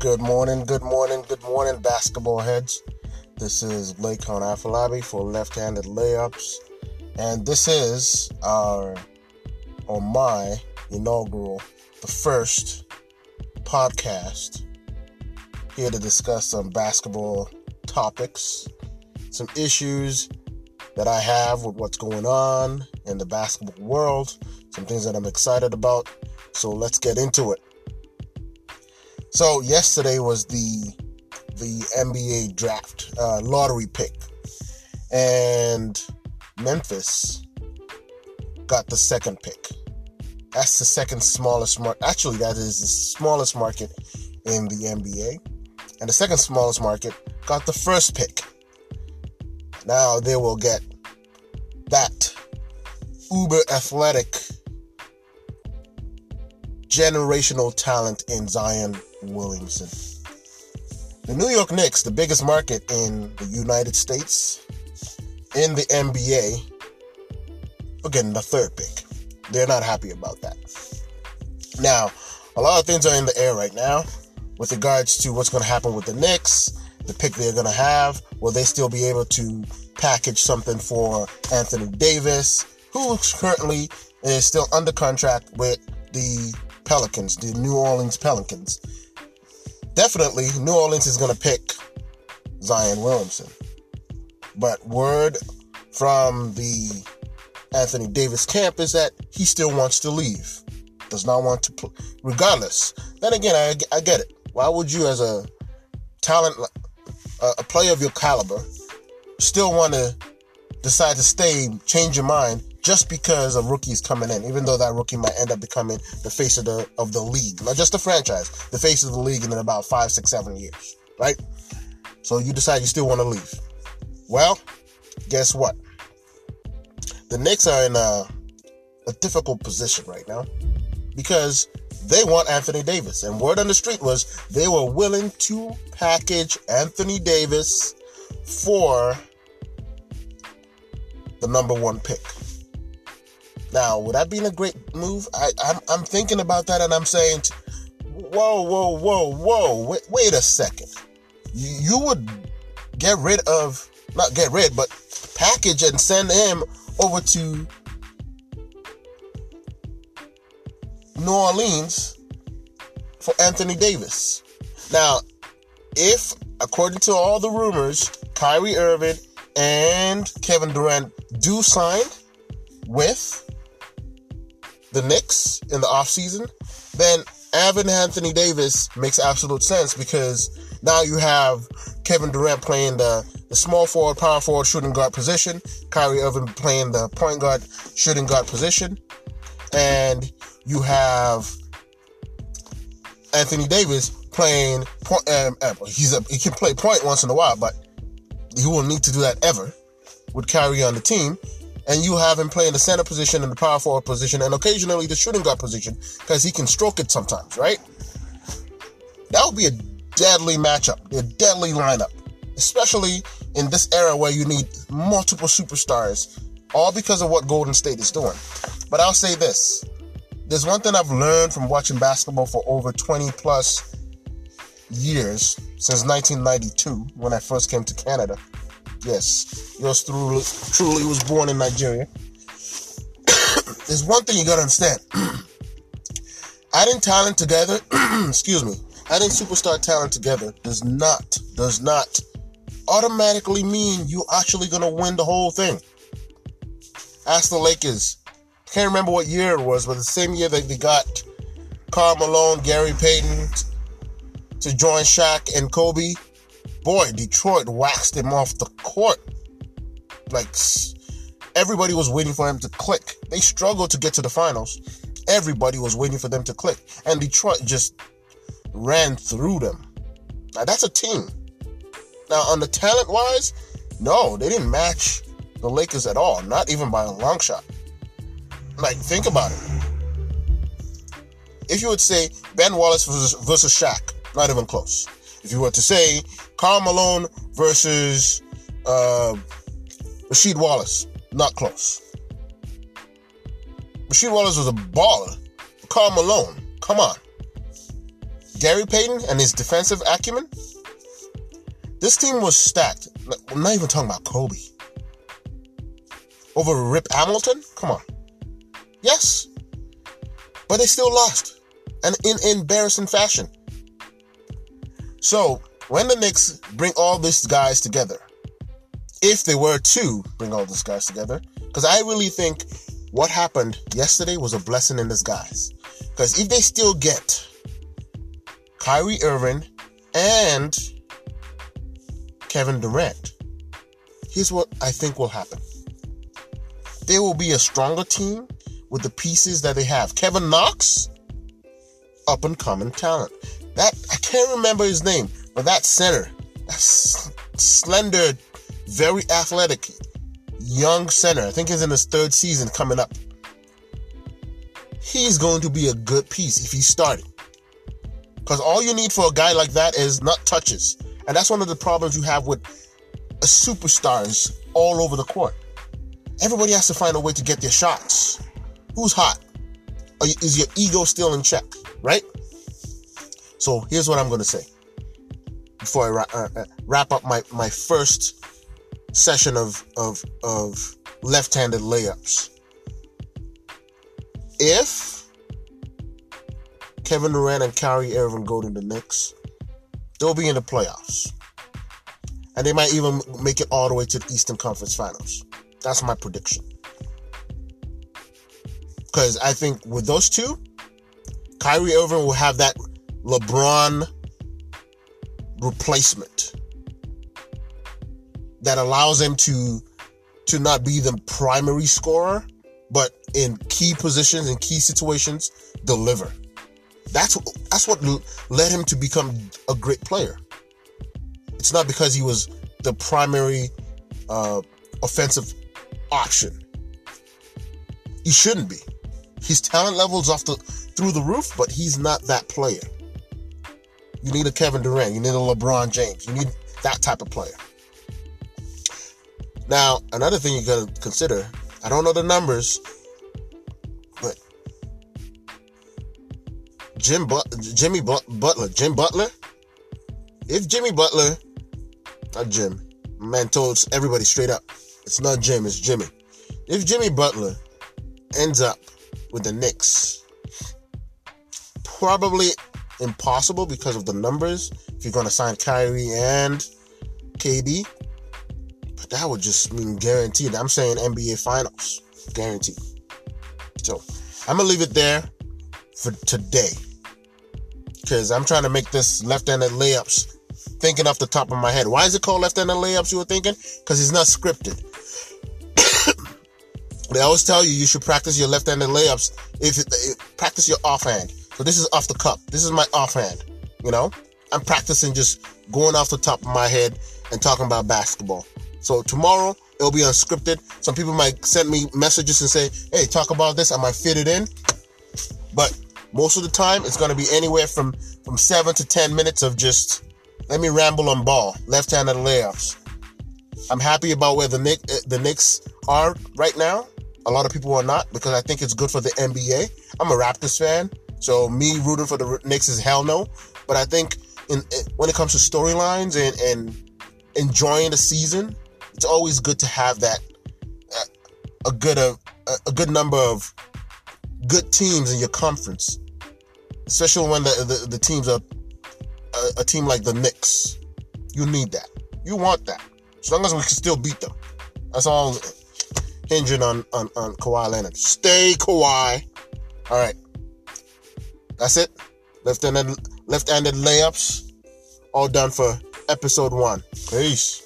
Good morning, basketball heads. This is Laycon Afolabi for Left-Handed Layups, and this is my inaugural, the first podcast here to discuss some basketball topics, some issues that I have with what's going on in the basketball world, some things that I'm excited about. So let's get into it. So yesterday was the NBA draft lottery pick, and Memphis got the second pick. That's the second smallest market. Actually, that is the smallest market in the NBA, and the second smallest market got the first pick. Now they will get that uber athletic generational talent in Zion Williamson. The New York Knicks, the biggest market in the United States, in the NBA, are getting the third pick. They're not happy about that. Now, a lot of things are in the air right now with regards to what's going to happen with the Knicks, the pick they're going to have. Will they still be able to package something for Anthony Davis, who currently is still under contract with the Pelicans, the New Orleans Pelicans? Definitely, New Orleans is going to pick Zion Williamson. But word from the Anthony Davis camp is that he still wants to leave. Does not want to play. Regardless. Then again, I get it. Why would you, as a talent, a player of your caliber, still want to decide to stay, change your mind, just because a rookie is coming in, even though that rookie might end up becoming the face of the league, not just the franchise, the face of the league in about 5, 6, 7 years, right? So you decide you still want to leave. Well, guess what? The Knicks are in a difficult position right now because they want Anthony Davis, and word on the street was they were willing to package Anthony Davis for the number one pick. Now, would that be a great move? I'm thinking about that, and I'm saying, whoa, wait a second. You would but package and send him over to New Orleans for Anthony Davis. Now, if, according to all the rumors, Kyrie Irving and Kevin Durant do sign with the Knicks in the offseason, then having Anthony Davis makes absolute sense, because now you have Kevin Durant playing the small forward, power forward, shooting guard position, Kyrie Irving playing the point guard, shooting guard position, and you have Anthony Davis playing point. He can play point once in a while, but he won't need to do that ever with Kyrie on the team. And you have him playing the center position and the power forward position and occasionally the shooting guard position, because he can stroke it sometimes, right? That would be a deadly matchup, a deadly lineup, especially in this era where you need multiple superstars, all because of what Golden State is doing. But I'll say this. There's one thing I've learned from watching basketball for over 20 plus years, since 1992, when I first came to Canada. Yes, yours truly was born in Nigeria. There's one thing you gotta understand. Adding talent together, adding superstar talent together does not automatically mean you're actually gonna win the whole thing. Ask the Lakers. Can't remember what year it was, but the same year that they got Karl Malone, Gary Payton to join Shaq and Kobe, boy, Detroit waxed him off the court. Like, everybody was waiting for him to click. They struggled to get to the finals. Everybody was waiting for them to click. And Detroit just ran through them. Now, that's a team. Now, on the talent-wise, no, they didn't match the Lakers at all. Not even by a long shot. Like, think about it. If you would say Ben Wallace versus Shaq, not even close. If you were to say Karl Malone versus Rasheed Wallace, not close. Rasheed Wallace was a baller. Karl Malone, come on. Gary Payton and his defensive acumen, this team was stacked. I'm not even talking about Kobe. Over Rip Hamilton? Come on. Yes. But they still lost. And in embarrassing fashion. So, when the Knicks bring all these guys together, if they were to bring all these guys together, because I really think what happened yesterday was a blessing in disguise. Because if they still get Kyrie Irving and Kevin Durant, here's what I think will happen. They will be a stronger team with the pieces that they have. Kevin Knox, up and coming talent. That, I can't remember his name, but that center, that slender, very athletic, young center, I think he's in his 3rd season coming up. He's going to be a good piece if he's starting. Because all you need for a guy like that is not touches. And that's one of the problems you have with superstars all over the court. Everybody has to find a way to get their shots. Who's hot? Is your ego still in check, right? So here's what I'm going to say before I wrap up my first session of left-handed layups. If Kevin Durant and Kyrie Irving go to the Knicks, they'll be in the playoffs. And they might even make it all the way to the Eastern Conference Finals. That's my prediction. Because I think with those two, Kyrie Irving will have that LeBron replacement that allows him to not be the primary scorer, but in key positions, in key situations, deliver. That's what led him to become a great player. It's not because he was the primary offensive option. He shouldn't be. His talent level's through the roof, but he's not that player. You need a Kevin Durant. You need a LeBron James. You need that type of player. Now, another thing you got to consider, I don't know the numbers, but Jim Butler, if Jimmy Butler, not Jim, man told everybody straight up, it's not Jim, it's Jimmy. If Jimmy Butler ends up with the Knicks, probably impossible because of the numbers, if you're going to sign Kyrie and KD, but that would just mean guaranteed. I'm saying NBA Finals, guaranteed. So, I'm going to leave it there for today, because I'm trying to make this left-handed layups thinking off the top of my head. Why is it called left-handed layups, you were thinking? Because it's not scripted. They always tell you should practice your left-handed layups. Practice your offhand. So this is off the cup. This is my offhand. You know, I'm practicing just going off the top of my head and talking about basketball. So tomorrow it'll be unscripted. Some people might send me messages and say, "Hey, talk about this." I might fit it in, but most of the time it's going to be anywhere from 7 to 10 minutes of just let me ramble on ball, left-handed layups. I'm happy about where the Knicks are right now. A lot of people are not, because I think it's good for the NBA. I'm a Raptors fan, so me rooting for the Knicks is hell no. But I think when it comes to storylines and enjoying the season, it's always good to have that a good number of good teams in your conference, especially when the teams are a team like the Knicks. You need that. You want that. As long as we can still beat them. That's all hinging on Kawhi Leonard. Stay Kawhi. All right. That's it. Left-handed layups. All done for episode 1. Peace.